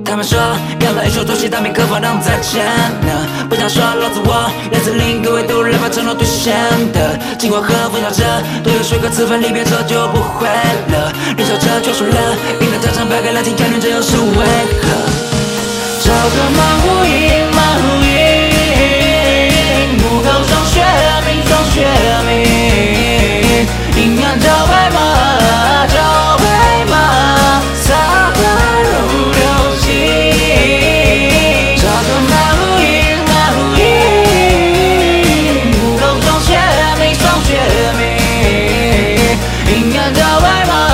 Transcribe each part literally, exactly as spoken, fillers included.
他们说要了一手东西，但没可否能再见呢。不想说老子我来自另一个维度，来把承诺兑现的。尽管和风笑着，多有水可此番离别这就不会了。人笑着就输了，赢得这场败给了天，看见这又是为何？这个马虎影，马虎影，虎口霜雪明，霜雪明，阴阳交白马，交白马，洒落如流星。这个马虎影，马虎影，虎口霜雪明，霜雪明，阴阳交白马。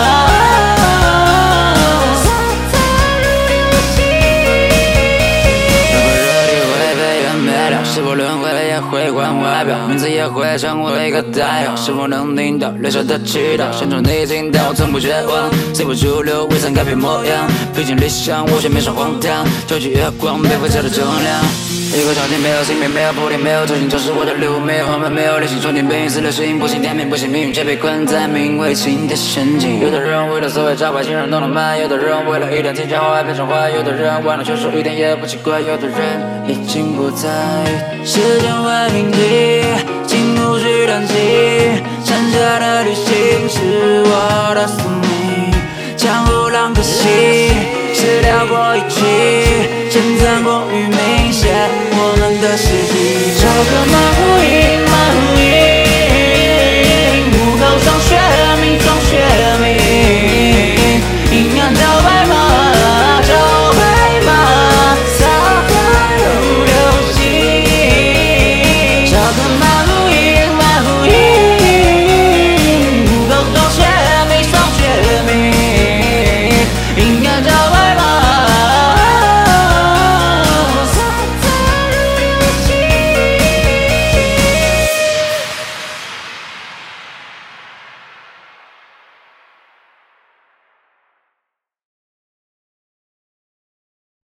是否轮回也会换外表，名字也会成为一个代号。是否能听到留下的祈祷？深中你听到，从不绝望，随波逐流，未曾改变模样。毕竟理想无限面上荒唐，究极月光，背负着的重量。一个朝天没有性别，没有铺垫，没有途径，这是我的路，没有后门，没有理性，冲天背影，死了适应，不行天命，不行命运，却被困在名为情的陷阱。有的人为了所谓招牌，竟然弄得慢；有的人为了一点提前花变成坏；有的人忘了却说一点也不奇怪；有的人已经不在意。时间会铭记，进入许短期，剩下的旅行是我的宿命。江湖浪可惜，是聊过一起，珍藏过于明显我们的实力。这个马虎影。